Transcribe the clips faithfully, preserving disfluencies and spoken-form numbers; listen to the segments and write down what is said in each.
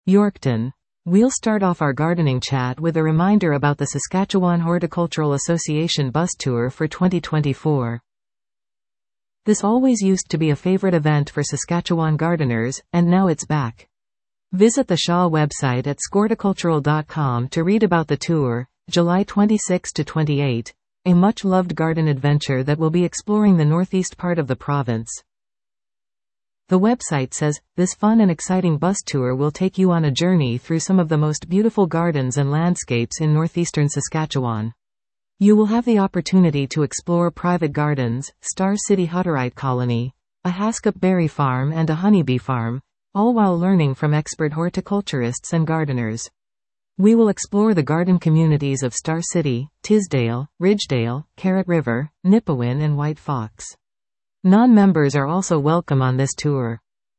Yorkton. We'll start off our gardening chat with a reminder about the Saskatchewan Horticultural Association bus tour for twenty twenty-four. This always used to be a favorite event for Saskatchewan gardeners, and now it's back. Visit the Shaw website at scorticultural dot com to read about the tour, July twenty-sixth to twenty-eighth, a much-loved garden adventure that will be exploring the northeast part of the province. The website says, this fun and exciting bus tour will take you on a journey through some of the most beautiful gardens and landscapes in northeastern Saskatchewan. You will have the opportunity to explore private gardens, Star City Hutterite Colony, a Haskap berry farm and a honeybee farm, all while learning from expert horticulturists and gardeners. We will explore the garden communities of Star City, Tisdale, Ridgedale, Carrot River, Nipawin and White Fox. Non-members are also welcome on this tour.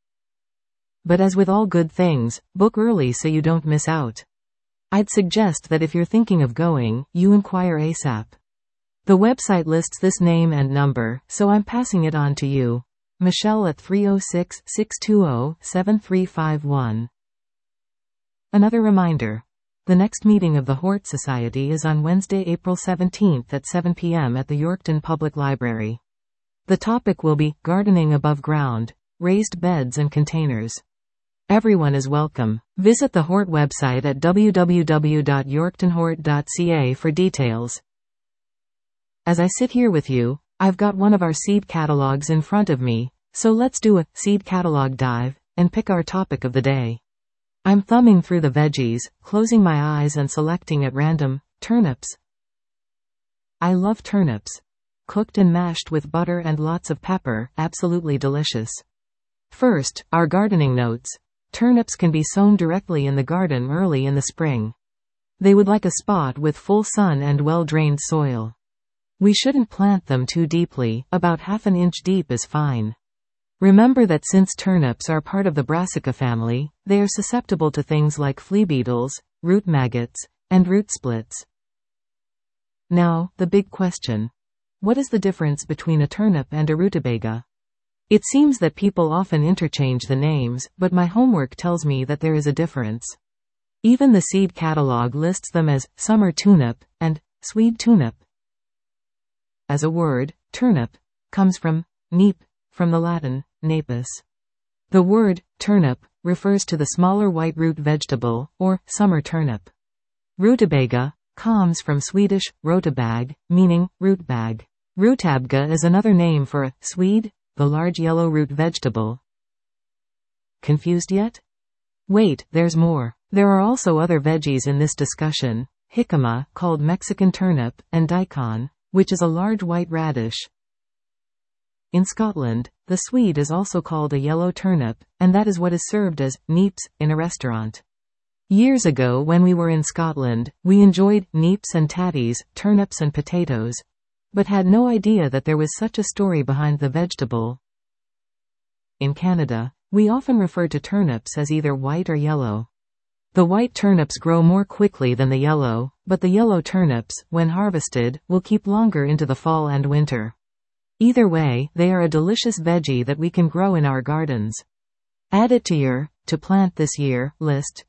But as with all good things, book early so you don't miss out. I'd suggest that if you're thinking of going, you inquire ASAP. The website lists this name and number, so I'm passing it on to you. Michelle at three oh six, six two oh, seven three five one. Another reminder. The next meeting of the Hort Society is on Wednesday, April seventeenth at seven p m at the Yorkton Public Library. The topic will be gardening above ground, raised beds and containers. Everyone is welcome. Visit the Hort website at w w w dot yorkton hort dot c a for details. As I sit here with you, I've got one of our seed catalogs in front of me, so let's do a seed catalog dive and pick our topic of the day. I'm thumbing through the veggies, closing my eyes and selecting at random, turnips. I love turnips. Cooked and mashed with butter and lots of pepper, absolutely delicious. First, our gardening notes. Turnips can be sown directly in the garden early in the spring. They would like a spot with full sun and well-drained soil. We shouldn't plant them too deeply, about half an inch deep is fine. Remember that since turnips are part of the brassica family, they are susceptible to things like flea beetles, root maggots, and root splits. Now, the big question. What is the difference between a turnip and a rutabaga? It seems that people often interchange the names, but my homework tells me that there is a difference. Even the seed catalog lists them as summer tunip and swede tunip. As a word, turnip comes from neep, from the Latin napus. The word turnip refers to the smaller white root vegetable, or summer turnip. Rutabaga comes from Swedish rotabag, meaning root bag. Rutabaga is another name for a swede, the large yellow root vegetable. Confused yet? Wait, there's more. There are also other veggies in this discussion, jicama, called Mexican turnip, and daikon, which is a large white radish. In Scotland, the swede is also called a yellow turnip, and that is what is served as neeps in a restaurant. Years ago when we were in Scotland, we enjoyed neeps and tatties, turnips and potatoes, but had no idea that there was such a story behind the vegetable. In Canada, we often refer to turnips as either white or yellow. The white turnips grow more quickly than the yellow, but the yellow turnips, when harvested, will keep longer into the fall and winter. Either way, they are a delicious veggie that we can grow in our gardens. Add it to your to plant this year list.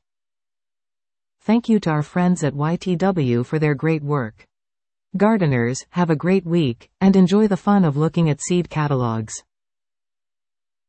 Thank you to our friends at Y T W for their great work. Gardeners, have a great week, and enjoy the fun of looking at seed catalogs.